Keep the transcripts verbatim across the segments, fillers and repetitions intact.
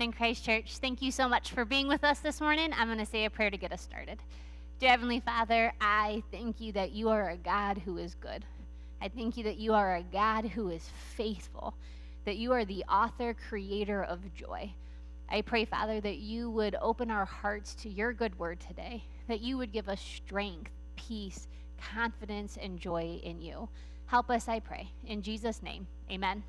morning, Christ Church. Thank you so much for being with us this morning. I'm going to say a prayer to get us started. Dear Heavenly Father, I thank you that you are a God who is good. I thank you that you are a God who is faithful, that you are the author, creator of joy. I pray, Father, that you would open our hearts to your good word today, that you would give us strength, peace, confidence, and joy in you. Help us, I pray. In Jesus' name, amen.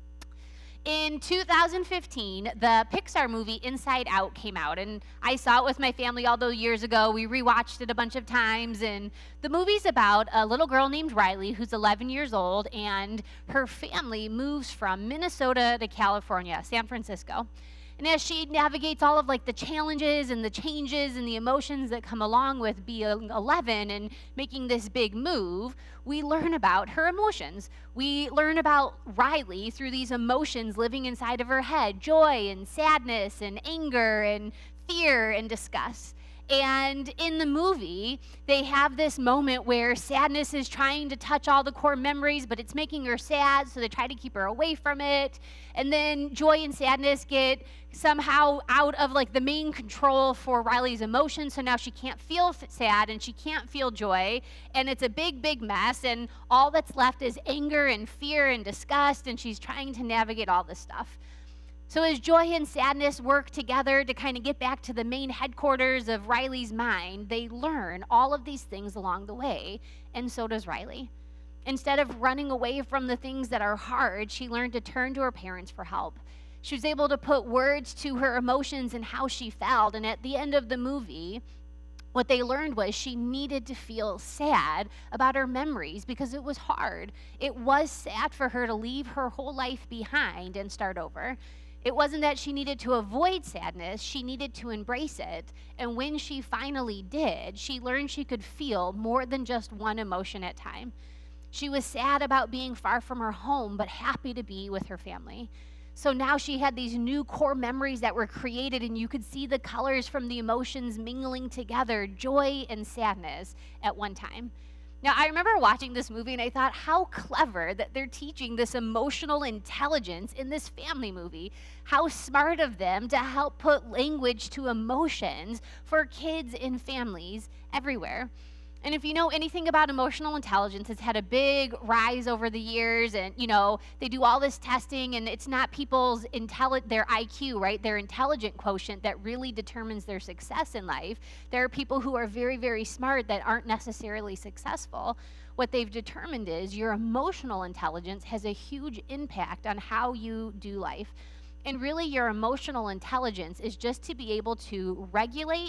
In two thousand fifteen, the Pixar movie Inside Out came out, and I saw it with my family all those years ago. We rewatched it a bunch of times, and the movie's about a little girl named Riley who's eleven years old, and her family moves from Minnesota to California, San Francisco. And as she navigates all of like the challenges and the changes and the emotions that come along with being eleven and making this big move, we learn about her emotions. We learn about Riley through these emotions living inside of her head, joy and sadness and anger and fear and disgust. And in the movie, they have this moment where sadness is trying to touch all the core memories, but it's making her sad, so they try to keep her away from it. And then joy and sadness get somehow out of like the main control for Riley's emotions, so now she can't feel sad and she can't feel joy, and it's a big, big mess, and all that's left is anger and fear and disgust, and she's trying to navigate all this stuff. So as joy and sadness work together to kind of get back to the main headquarters of Riley's mind, they learn all of these things along the way, and so does Riley. Instead of running away from the things that are hard, she learned to turn to her parents for help. She was able to put words to her emotions and how she felt, and at the end of the movie, what they learned was she needed to feel sad about her memories because it was hard. It was sad for her to leave her whole life behind and start over. It wasn't that she needed to avoid sadness, she needed to embrace it. And when she finally did, she learned she could feel more than just one emotion at a time. She was sad about being far from her home, but happy to be with her family. So now she had these new core memories that were created, and you could see the colors from the emotions mingling together, joy and sadness at one time. Now, I remember watching this movie, and I thought, how clever that they're teaching this emotional intelligence in this family movie. How smart of them to help put language to emotions for kids in families everywhere. And if you know anything about emotional intelligence, it's had a big rise over the years, and you know they do all this testing, and it's not people's intelli- their I Q, right? Their intelligent quotient that really determines their success in life. There are people who are very, very smart that aren't necessarily successful. What they've determined is your emotional intelligence has a huge impact on how you do life. And really, your emotional intelligence is just to be able to regulate,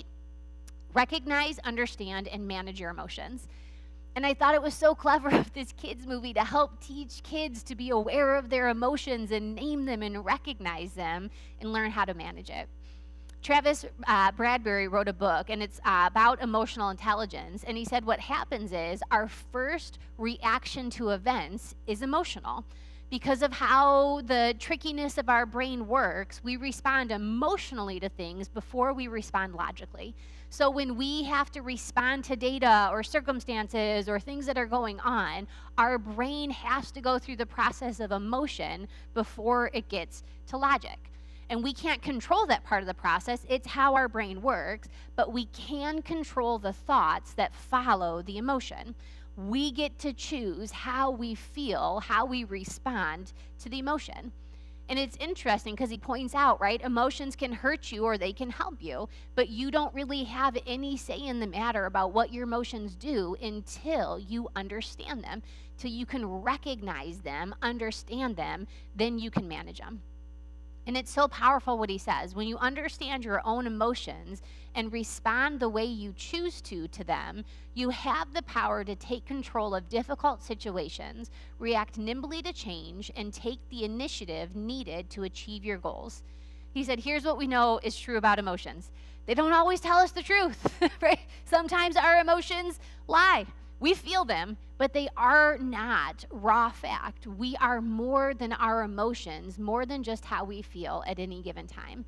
recognize, understand, and manage your emotions. And I thought it was so clever of this kids movie to help teach kids to be aware of their emotions and name them and recognize them and learn how to manage it. Travis uh, Bradbury wrote a book, and it's uh, about emotional intelligence, and he said what happens is our first reaction to events is emotional. Because of how the trickiness of our brain works, we respond emotionally to things before we respond logically. So when we have to respond to data or circumstances or things that are going on, our brain has to go through the process of emotion before it gets to logic. And we can't control that part of the process. It's how our brain works, but we can control the thoughts that follow the emotion. We get to choose how we feel, how we respond to the emotion. And it's interesting because he points out, right, emotions can hurt you or they can help you, but you don't really have any say in the matter about what your emotions do until you understand them, till you can recognize them, understand them, then you can manage them. And it's so powerful what he says. When you understand your own emotions and respond the way you choose to to them, you have the power to take control of difficult situations, react nimbly to change, and take the initiative needed to achieve your goals. He said, here's what we know is true about emotions. They don't always tell us the truth, right? Sometimes our emotions lie. We feel them, but they are not raw fact. We are more than our emotions, more than just how we feel at any given time.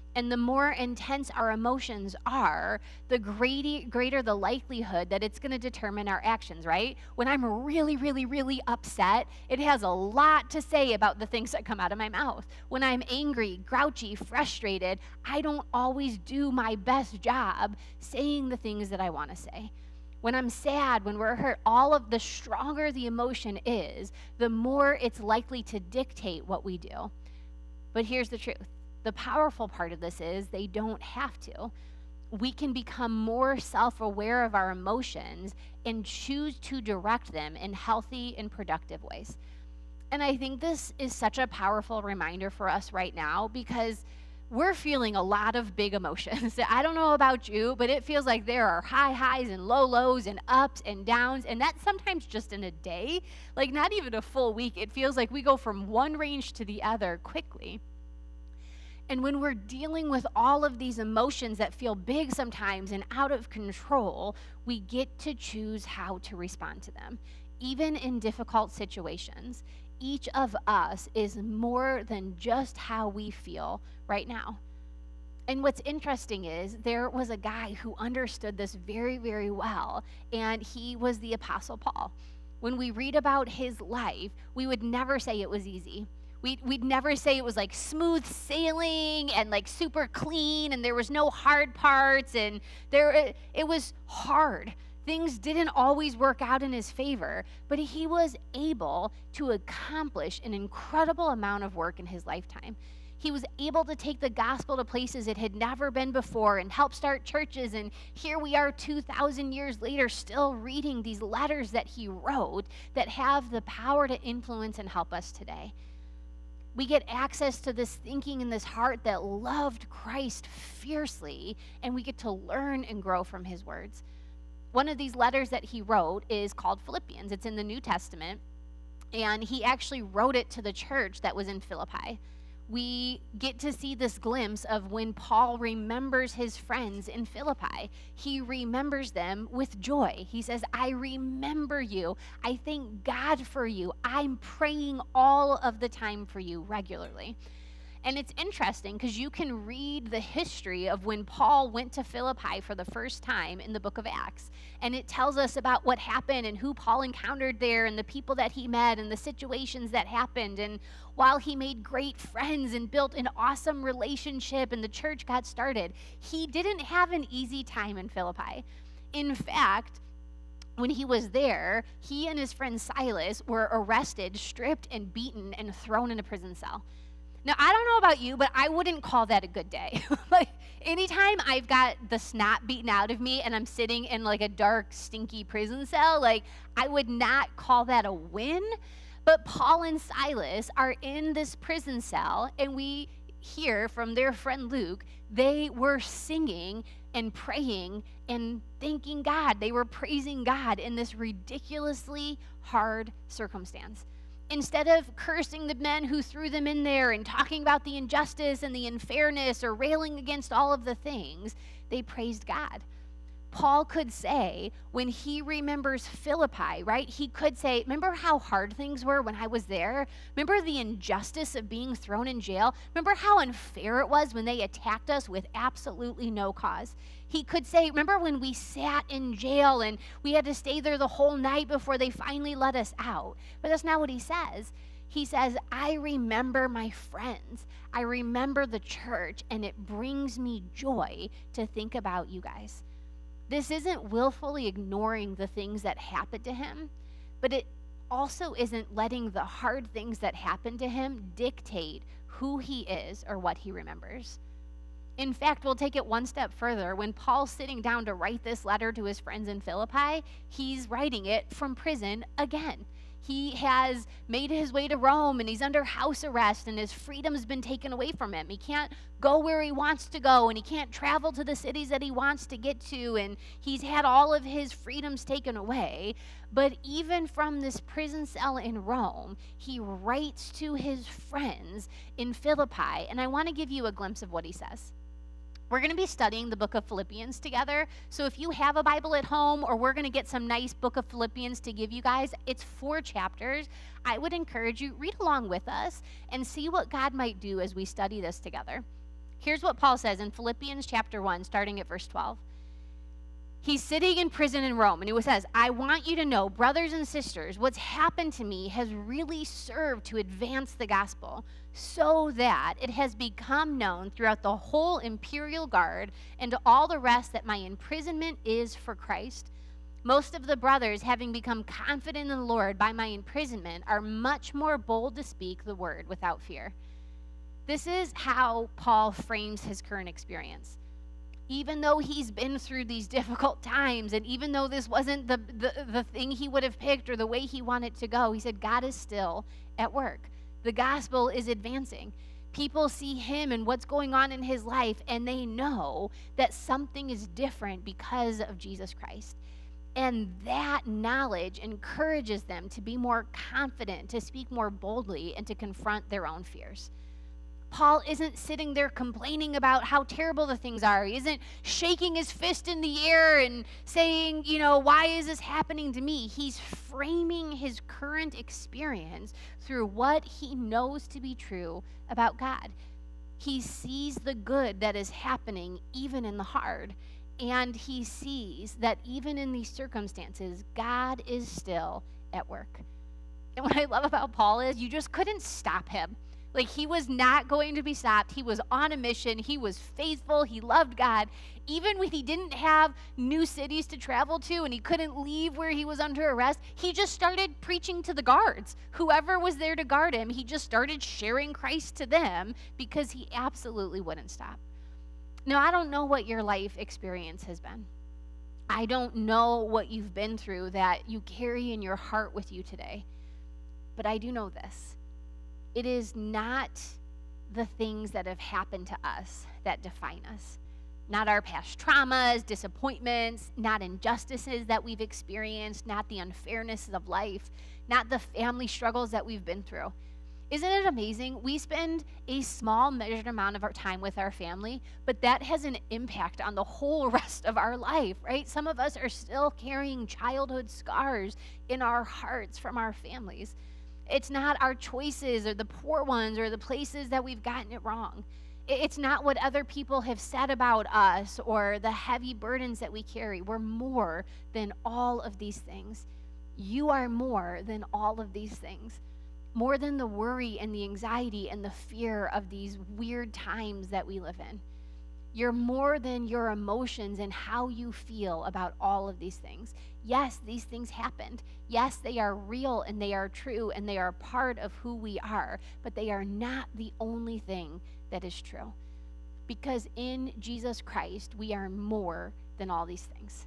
And the more intense our emotions are, the greater, greater the likelihood that it's going to determine our actions, right? When I'm really, really, really upset, it has a lot to say about the things that come out of my mouth. When I'm angry, grouchy, frustrated, I don't always do my best job saying the things that I want to say. When I'm sad, when we're hurt, all of the stronger the emotion is, the more it's likely to dictate what we do. But here's the truth. The powerful part of this is they don't have to. We can become more self-aware of our emotions and choose to direct them in healthy and productive ways. And I think this is such a powerful reminder for us right now because we're feeling a lot of big emotions. I don't know about you, but it feels like there are high highs and low lows and ups and downs, and that's sometimes just in a day, like not even a full week. It feels like we go from one range to the other quickly. And when we're dealing with all of these emotions that feel big sometimes and out of control, we get to choose how to respond to them. Even in difficult situations, each of us is more than just how we feel right now. And what's interesting is there was a guy who understood this very, very well, and he was the Apostle Paul. When we read about his life, we would never say it was easy. We'd, we'd never say it was like smooth sailing and like super clean and there was no hard parts and there it, it was hard. Things didn't always work out in his favor, but he was able to accomplish an incredible amount of work in his lifetime. He was able to take the gospel to places it had never been before and help start churches. And here we are two thousand years later still reading these letters that he wrote that have the power to influence and help us today. We get access to this thinking and this heart that loved Christ fiercely, and we get to learn and grow from his words. One of these letters that he wrote is called Philippians. It's in the New Testament, and he actually wrote it to the church that was in Philippi. We get to see this glimpse of when Paul remembers his friends in Philippi. He remembers them with joy. He says, I remember you. I thank God for you. I'm praying all of the time for you regularly. And it's interesting because you can read the history of when Paul went to Philippi for the first time in the book of Acts. And it tells us about what happened and who Paul encountered there and the people that he met and the situations that happened. And while he made great friends and built an awesome relationship and the church got started, he didn't have an easy time in Philippi. In fact, when he was there, he and his friend Silas were arrested, stripped, and beaten and thrown in a prison cell. Now, I don't know about you, but I wouldn't call that a good day. Like, anytime I've got the snot beaten out of me and I'm sitting in like a dark, stinky prison cell, like, I would not call that a win. But Paul and Silas are in this prison cell, and we hear from their friend Luke, they were singing and praying and thanking God. They were praising God in this ridiculously hard circumstance. Instead of cursing the men who threw them in there and talking about the injustice and the unfairness or railing against all of the things, they praised God. Paul could say, when he remembers Philippi, right, he could say, remember how hard things were when I was there? Remember the injustice of being thrown in jail? Remember how unfair it was when they attacked us with absolutely no cause? He could say, remember when we sat in jail and we had to stay there the whole night before they finally let us out? But that's not what he says. He says, I remember my friends. I remember the church, and it brings me joy to think about you guys. This isn't willfully ignoring the things that happened to him, but it also isn't letting the hard things that happened to him dictate who he is or what he remembers. In fact, we'll take it one step further. When Paul's sitting down to write this letter to his friends in Philippi, he's writing it from prison again. He has made his way to Rome, and he's under house arrest, and his freedom's been taken away from him. He can't go where he wants to go, and he can't travel to the cities that he wants to get to, and he's had all of his freedoms taken away. But even from this prison cell in Rome, he writes to his friends in Philippi, and I want to give you a glimpse of what he says. We're going to be studying the book of Philippians together. So if you have a Bible at home, or we're going to get some nice book of Philippians to give you guys, it's four chapters. I would encourage you, read along with us and see what God might do as we study this together. Here's what Paul says in Philippians chapter one, starting at verse twelve. He's sitting in prison in Rome, and he says, I want you to know, brothers and sisters, what's happened to me has really served to advance the gospel so that it has become known throughout the whole imperial guard and to all the rest that my imprisonment is for Christ. Most of the brothers, having become confident in the Lord by my imprisonment, are much more bold to speak the word without fear. This is how Paul frames his current experience. Even though he's been through these difficult times, and even though this wasn't the, the, the thing he would have picked or the way he wanted to go, he said, God is still at work. The gospel is advancing. People see him and what's going on in his life, and they know that something is different because of Jesus Christ. And that knowledge encourages them to be more confident, to speak more boldly, and to confront their own fears. Paul isn't sitting there complaining about how terrible the things are. He isn't shaking his fist in the air and saying, you know, why is this happening to me? He's framing his current experience through what he knows to be true about God. He sees the good that is happening even in the hard, and he sees that even in these circumstances, God is still at work. And what I love about Paul is you just couldn't stop him. Like, he was not going to be stopped. He was on a mission. He was faithful. He loved God. Even when he didn't have new cities to travel to and he couldn't leave where he was under arrest, he just started preaching to the guards. Whoever was there to guard him, he just started sharing Christ to them because he absolutely wouldn't stop. Now, I don't know what your life experience has been. I don't know what you've been through that you carry in your heart with you today. But I do know this. It is not the things that have happened to us that define us. Not our past traumas, disappointments, not injustices that we've experienced, not the unfairness of life, not the family struggles that we've been through. Isn't it amazing? We spend a small measured amount of our time with our family, but that has an impact on the whole rest of our life, right? Some of us are still carrying childhood scars in our hearts from our families. It's not our choices or the poor ones or the places that we've gotten it wrong. It's not what other people have said about us or the heavy burdens that we carry. We're more than all of these things. You are more than all of these things. More than the worry and the anxiety and the fear of these weird times that we live in. You're more than your emotions and how you feel about all of these things. Yes, these things happened. Yes, they are real and they are true and they are part of who we are, but they are not the only thing that is true. Because in Jesus Christ, we are more than all these things.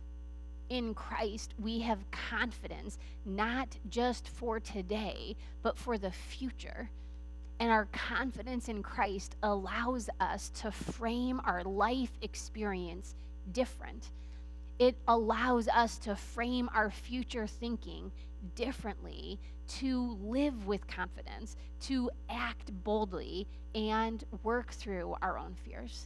In Christ, we have confidence, not just for today, but for the future. And our confidence in Christ allows us to frame our life experience different. It allows us to frame our future thinking differently, to live with confidence, to act boldly, and work through our own fears.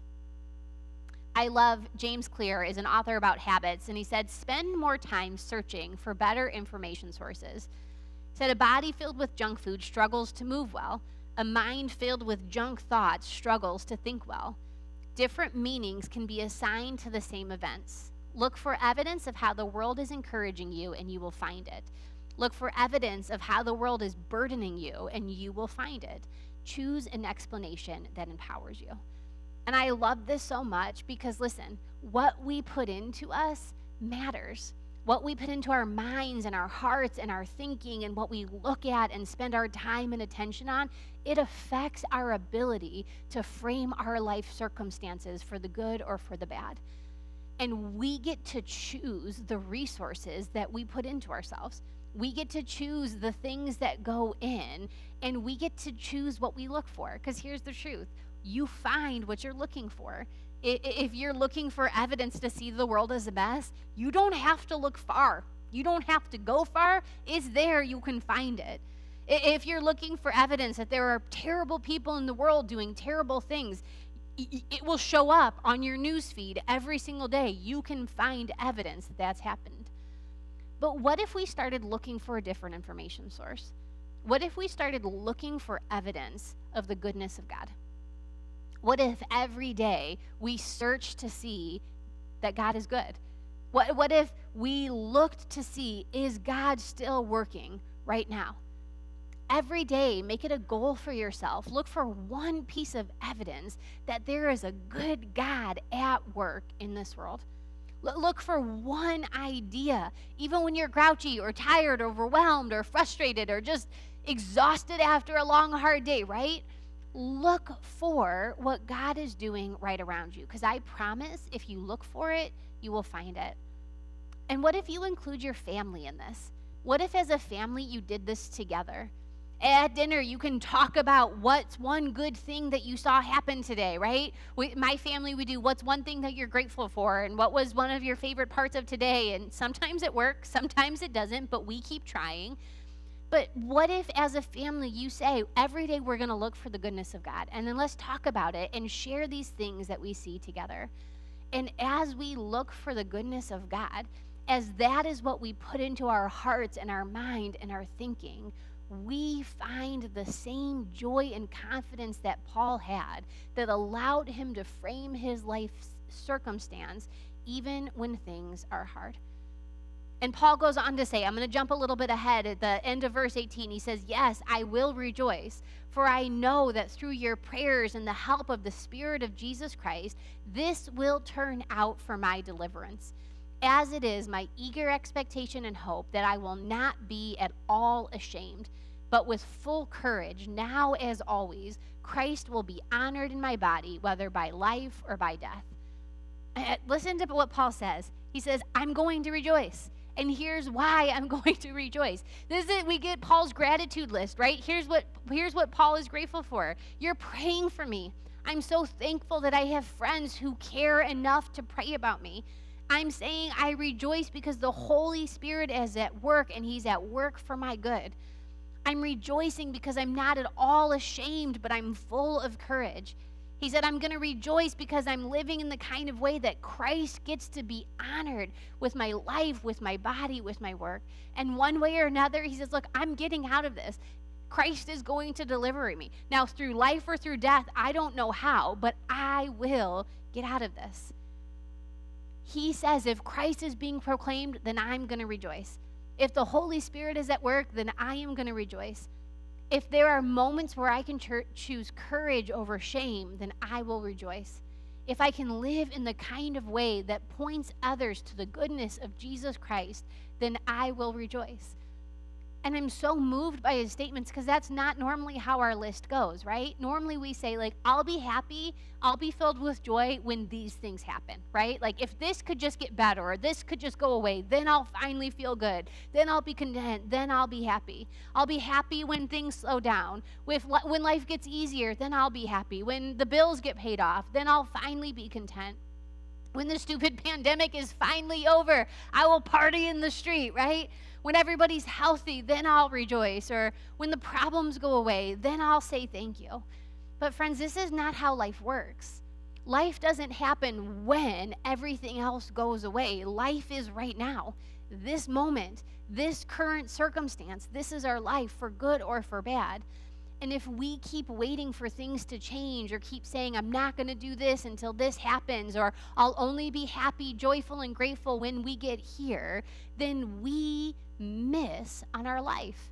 I love James Clear is an author about habits, and he said, spend more time searching for better information sources. He said, a body filled with junk food struggles to move well. A mind filled with junk thoughts struggles to think well. Different meanings can be assigned to the same events. Look for evidence of how the world is encouraging you, and you will find it. Look for evidence of how the world is burdening you, and you will find it. Choose an explanation that empowers you. And I love this so much because, listen, what we put into us matters. What we put into our minds and our hearts and our thinking and what we look at and spend our time and attention on, it affects our ability to frame our life circumstances for the good or for the bad. And we get to choose the resources that we put into ourselves. We get to choose the things that go in, and we get to choose what we look for. Because here's the truth. You find what you're looking for. If you're looking for evidence to see the world as a mess, you don't have to look far. You don't have to go far. It's there. You can find it. If you're looking for evidence that there are terrible people in the world doing terrible things, it will show up on your news feed every single day. You can find evidence that that's happened. But what if we started looking for a different information source? What if we started looking for evidence of the goodness of God? What if every day we search to see that God is good? What, what if we looked to see, is God still working right now? Every day, make it a goal for yourself. Look for one piece of evidence that there is a good God at work in this world. L- look for one idea, even when you're grouchy or tired, or overwhelmed or frustrated or just exhausted after a long, hard day, right? Look for what God is doing right around you, because I promise if you look for it, you will find it. And what if you include your family in this? What if as a family you did this together? At dinner, you can talk about what's one good thing that you saw happen today, right? We, my family, we do what's one thing that you're grateful for, and what was one of your favorite parts of today. And sometimes it works, sometimes it doesn't, but we keep trying. But what if as a family you say, every day we're going to look for the goodness of God, and then let's talk about it and share these things that we see together. And as we look for the goodness of God, as that is what we put into our hearts and our mind and our thinking, we find the same joy and confidence that Paul had that allowed him to frame his life circumstance even when things are hard. And Paul goes on to say, I'm going to jump a little bit ahead at the end of verse eighteen. He says, yes, I will rejoice, for I know that through your prayers and the help of the Spirit of Jesus Christ, this will turn out for my deliverance. As it is my eager expectation and hope that I will not be at all ashamed, but with full courage, now as always, Christ will be honored in my body, whether by life or by death. Listen to what Paul says. He says, I'm going to rejoice. And here's why I'm going to rejoice. This is it. We get Paul's gratitude list, right? Here's what, here's what Paul is grateful for. You're praying for me. I'm so thankful that I have friends who care enough to pray about me. I'm saying I rejoice because the Holy Spirit is at work, and he's at work for my good. I'm rejoicing because I'm not at all ashamed, but I'm full of courage. He said, I'm going to rejoice because I'm living in the kind of way that Christ gets to be honored with my life, with my body, with my work. And one way or another, he says, look, I'm getting out of this. Christ is going to deliver me. Now, through life or through death, I don't know how, but I will get out of this. He says, if Christ is being proclaimed, then I'm going to rejoice. If the Holy Spirit is at work, then I am going to rejoice. If there are moments where I can cho- choose courage over shame, then I will rejoice. If I can live in the kind of way that points others to the goodness of Jesus Christ, then I will rejoice. And I'm so moved by his statements because that's not normally how our list goes, right? Normally we say, like, I'll be happy, I'll be filled with joy when these things happen, right? Like, if this could just get better or this could just go away, then I'll finally feel good. Then I'll be content. Then I'll be happy. I'll be happy when things slow down. With, when life gets easier, then I'll be happy. When the bills get paid off, then I'll finally be content. When the stupid pandemic is finally over, I will party in the street, right? When everybody's healthy, then I'll rejoice. Or when the problems go away, then I'll say thank you. But friends, this is not how life works. Life doesn't happen when everything else goes away. Life is right now. This moment, this current circumstance, this is our life for good or for bad. And if we keep waiting for things to change or keep saying, I'm not going to do this until this happens, or I'll only be happy, joyful, and grateful when we get here, then we miss on our life.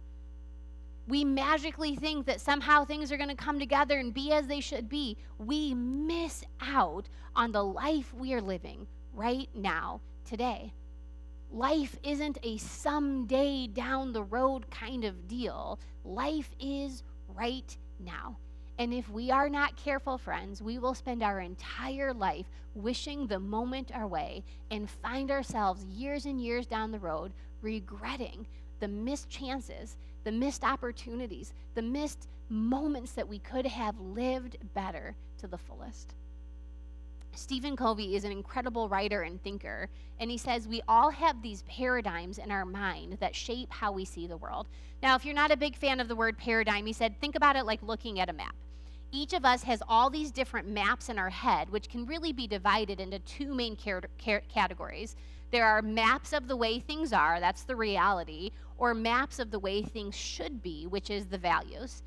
We magically think that somehow things are going to come together and be as they should be. We miss out on the life we are living right now, today. Life isn't a someday down the road kind of deal. Life is right now. And if we are not careful, friends, we will spend our entire life wishing the moment our way and find ourselves years and years down the road regretting the missed chances, the missed opportunities, the missed moments that we could have lived better to the fullest. Stephen Covey is an incredible writer and thinker, and he says we all have these paradigms in our mind that shape how we see the world. Now, if you're not a big fan of the word paradigm, he said, think about it like looking at a map. Each of us has all these different maps in our head, which can really be divided into two main car- car- categories. There are maps of the way things are, that's the reality, or maps of the way things should be, which is the values.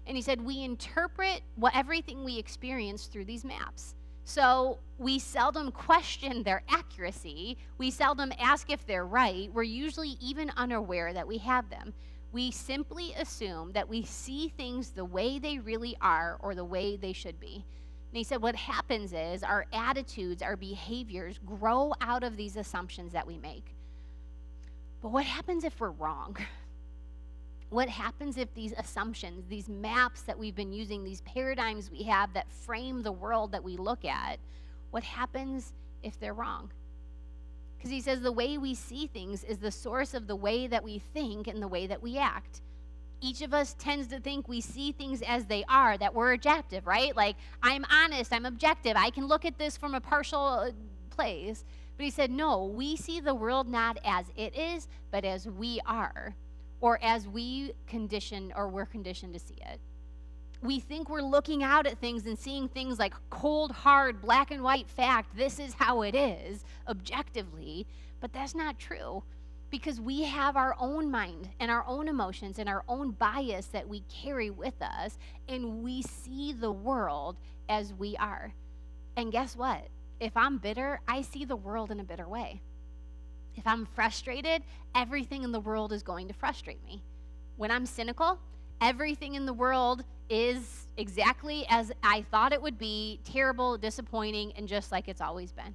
And he said, we interpret what everything we experience through these maps. So we seldom question their accuracy. We seldom ask if they're right. We're usually even unaware that we have them. We simply assume that we see things the way they really are or the way they should be. And he said what happens is our attitudes, our behaviors grow out of these assumptions that we make. But what happens if we're wrong? What happens if these assumptions, these maps that we've been using, these paradigms we have that frame the world that we look at, what happens if they're wrong? Because he says the way we see things is the source of the way that we think and the way that we act. Each of us tends to think we see things as they are, that we're objective, right? Like, I'm honest, I'm objective, I can look at this from a partial place. But he said, no, we see the world not as it is, but as we are, or as we condition or we're conditioned to see it. We think we're looking out at things and seeing things like cold, hard, black and white fact. This is how it is, objectively. But that's not true, because we have our own mind and our own emotions and our own bias that we carry with us, and we see the world as we are. And guess what? If I'm bitter, I see the world in a bitter way. If I'm frustrated, everything in the world is going to frustrate me. When I'm cynical, everything in the world is exactly as I thought it would be, terrible, disappointing, and just like it's always been.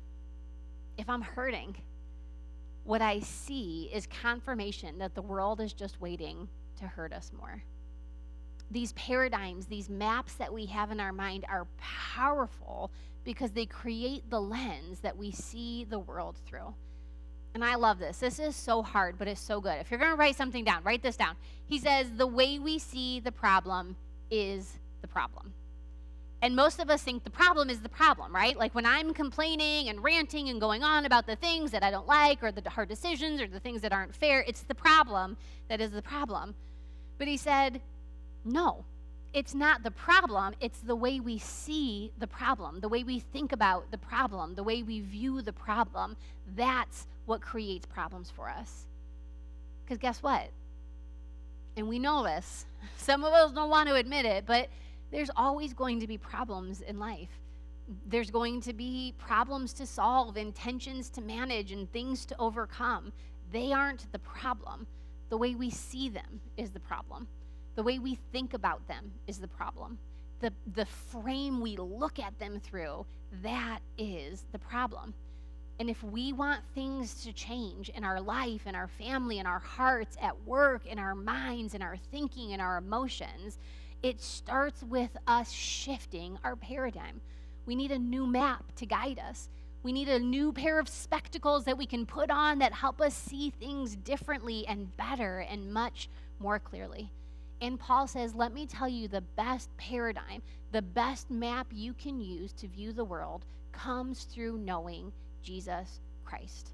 If I'm hurting, what I see is confirmation that the world is just waiting to hurt us more. These paradigms, these maps that we have in our mind are powerful because they create the lens that we see the world through. And I love this. This is so hard, but it's so good. If you're going to write something down, write this down. He says, the way we see the problem is the problem. And most of us think the problem is the problem, right? Like when I'm complaining and ranting and going on about the things that I don't like or the hard decisions or the things that aren't fair, it's the problem that is the problem. But he said, no, it's not the problem. It's the way we see the problem, the way we think about the problem, the way we view the problem. That's what creates problems for us. Because guess what? And we know this. Some of us don't want to admit it, but there's always going to be problems in life. There's going to be problems to solve and tensions to manage and things to overcome. They aren't the problem. The way we see them is the problem. The way we think about them is the problem. The, the frame we look at them through, that is the problem. And if we want things to change in our life, in our family, in our hearts, at work, in our minds, in our thinking, in our emotions, it starts with us shifting our paradigm. We need a new map to guide us. We need a new pair of spectacles that we can put on that help us see things differently and better and much more clearly. And Paul says, let me tell you, the best paradigm, the best map you can use to view the world comes through knowing Jesus Christ.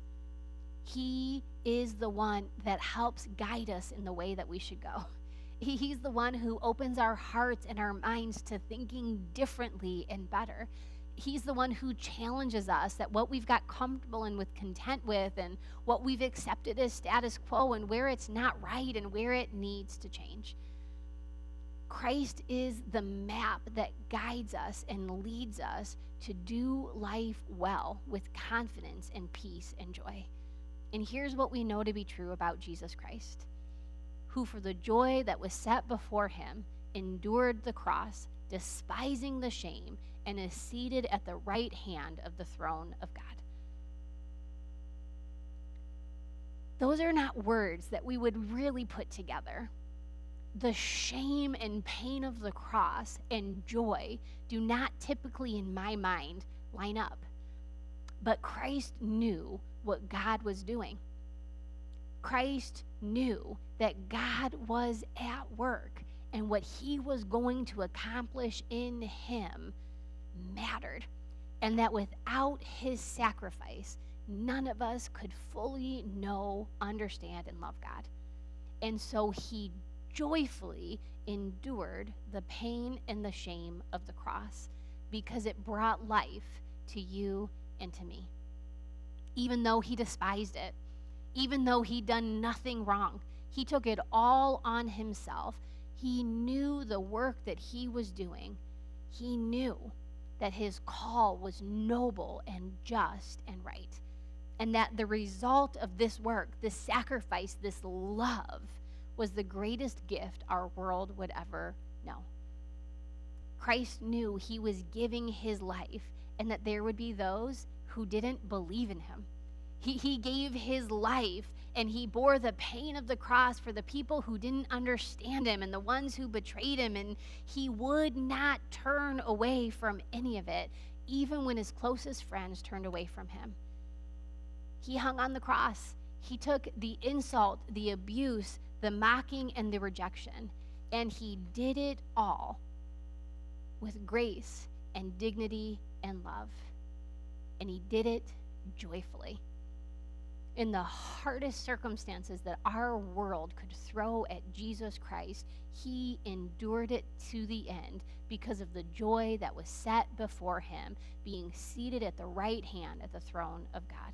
He is the one that helps guide us in the way that we should go. He, he's the one who opens our hearts and our minds to thinking differently and better. He's the one who challenges us that what we've got comfortable and with content with and what we've accepted as status quo and where it's not right and where it needs to change. Christ is the map that guides us and leads us to do life well with confidence and peace and joy. And here's what we know to be true about Jesus Christ, who for the joy that was set before him endured the cross, despising the shame, and is seated at the right hand of the throne of God. Those are not words that we would really put together. The shame and pain of the cross and joy do not typically, in my mind, line up. But Christ knew what God was doing. Christ knew that God was at work, and what he was going to accomplish in him mattered, and that without his sacrifice, none of us could fully know, understand, and love God. And so he joyfully endured the pain and the shame of the cross because it brought life to you and to me. Even though he despised it, even though he'd done nothing wrong, he took it all on himself. He knew the work that he was doing. He knew that his call was noble and just and right, and that the result of this work, this sacrifice, this love, was the greatest gift our world would ever know. Christ knew he was giving his life and that there would be those who didn't believe in him. He, he gave his life and he bore the pain of the cross for the people who didn't understand him and the ones who betrayed him, and he would not turn away from any of it, even when his closest friends turned away from him. He hung on the cross. He took the insult, the abuse, the mocking, and the rejection, and he did it all with grace and dignity and love. And he did it joyfully. In the hardest circumstances that our world could throw at Jesus Christ, he endured it to the end because of the joy that was set before him, being seated at the right hand at the throne of God.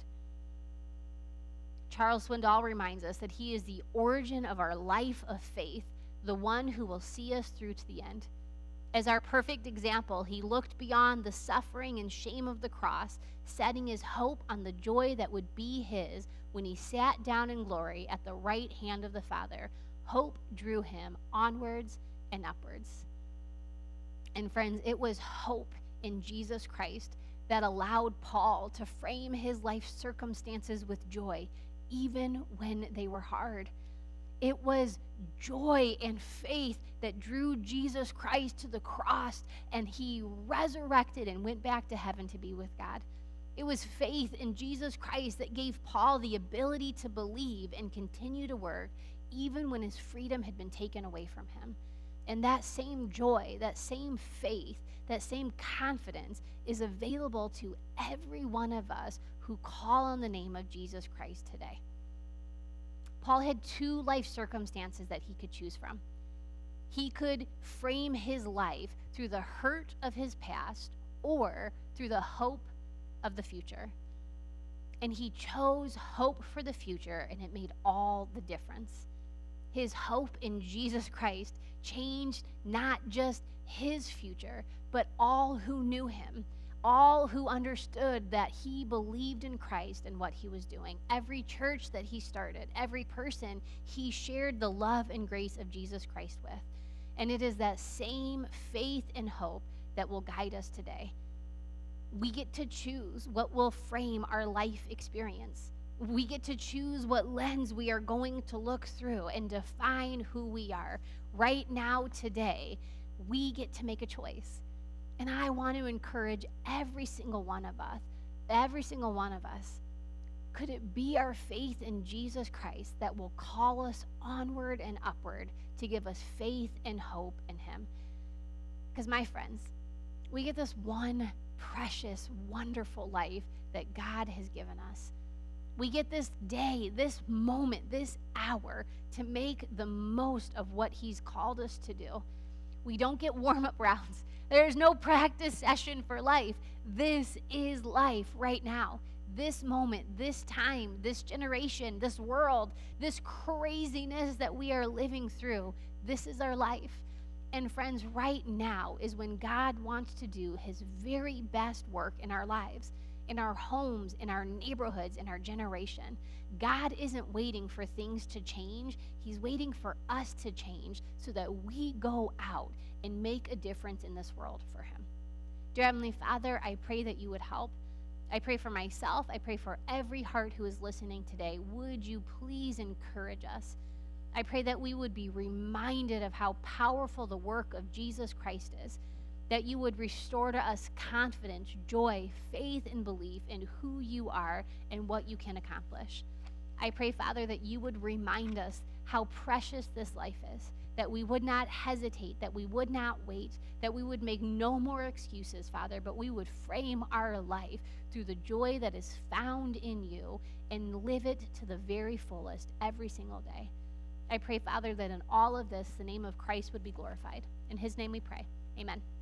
Charles Swindoll reminds us that he is the origin of our life of faith, the one who will see us through to the end. As our perfect example, he looked beyond the suffering and shame of the cross, setting his hope on the joy that would be his when he sat down in glory at the right hand of the Father. Hope drew him onwards and upwards. And friends, it was hope in Jesus Christ that allowed Paul to frame his life circumstances with joy, even when they were hard. It was joy and faith that drew Jesus Christ to the cross, and he resurrected and went back to heaven to be with God. It was faith in Jesus Christ that gave Paul the ability to believe and continue to work, even when his freedom had been taken away from him. And that same joy, that same faith, that same confidence is available to every one of us who call on the name of Jesus Christ today. Paul had two life circumstances that he could choose from. He could frame his life through the hurt of his past or through the hope of the future. And he chose hope for the future, and it made all the difference. His hope in Jesus Christ changed not just his future, but all who knew him, all who understood that he believed in Christ and what he was doing. Every church that he started, every person he shared the love and grace of Jesus Christ with. And it is that same faith and hope that will guide us today. We get to choose what will frame our life experience. We get to choose what lens we are going to look through and define who we are. Right now, today, we get to make a choice. And I want to encourage every single one of us, every single one of us, could it be our faith in Jesus Christ that will call us onward and upward to give us faith and hope in him? Because my friends, we get this one precious, wonderful life that God has given us. We get this day, this moment, this hour to make the most of what he's called us to do. We don't get warm-up rounds. There's no practice session for life. This is life right now. This moment, this time, this generation, this world, this craziness that we are living through, this is our life. And friends, right now is when God wants to do his very best work in our lives, in our homes, in our neighborhoods, in our generation. God isn't waiting for things to change. He's waiting for us to change so that we go out and make a difference in this world for him. Dear Heavenly Father, I pray that you would help. I pray for myself. I pray for every heart who is listening today. Would you please encourage us? I pray that we would be reminded of how powerful the work of Jesus Christ is, that you would restore to us confidence, joy, faith, and belief in who you are and what you can accomplish. I pray, Father, that you would remind us how precious this life is, that we would not hesitate, that we would not wait, that we would make no more excuses, Father, but we would frame our life through the joy that is found in you and live it to the very fullest every single day. I pray, Father, that in all of this, the name of Christ would be glorified. In his name we pray. Amen.